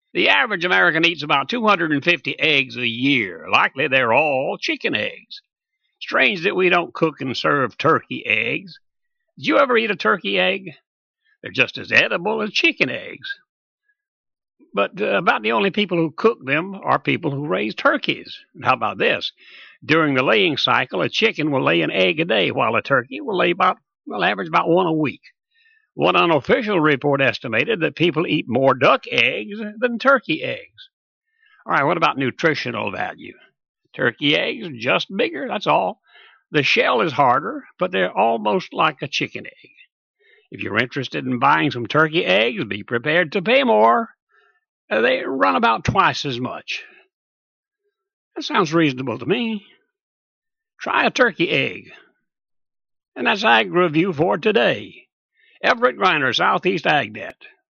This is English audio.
The average American eats about 250 eggs a year. Likely they're all chicken eggs. Strange that we don't cook and serve turkey eggs. Did you ever eat a turkey egg? They're just as edible as chicken eggs. But about the only people who cook them are people who raise turkeys. How about this? During the laying cycle, a chicken will lay an egg a day, while a turkey will average about one a week. One unofficial report estimated that people eat more duck eggs than turkey eggs. All right, what about nutritional value? Turkey eggs are just bigger, that's all. The shell is harder, but they're almost like a chicken egg. If you're interested in buying some turkey eggs, be prepared to pay more. They run about twice as much. That sounds reasonable to me. Try a turkey egg. And that's Ag Review for today. Everett Griner, Southeast AgNet.